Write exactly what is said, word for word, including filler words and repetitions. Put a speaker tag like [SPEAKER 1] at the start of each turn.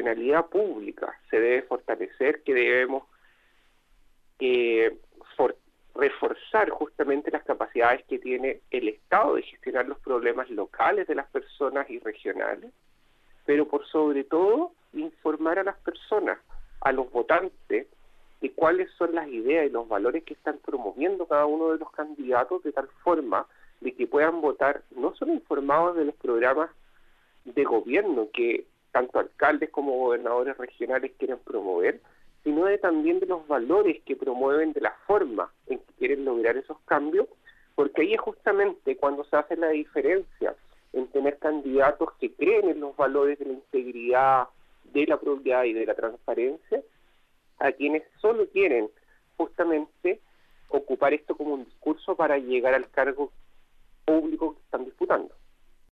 [SPEAKER 1] institucionalidad pública se debe fortalecer, que debemos eh, for- reforzar justamente las capacidades que tiene el Estado de gestionar los problemas locales de las personas y regionales, pero por sobre todo informar a las personas, a los votantes, de cuáles son las ideas y los valores que están promoviendo cada uno de los candidatos, de tal forma de que puedan votar no solo informados de los programas de gobierno que tanto alcaldes como gobernadores regionales quieren promover, sino de también de los valores que promueven, de la forma en que quieren lograr esos cambios, porque ahí es justamente cuando se hace la diferencia en tener candidatos que creen en los valores de la integridad, de la probidad y de la transparencia, a quienes solo quieren justamente ocupar esto como un discurso para llegar al cargo público que están disputando.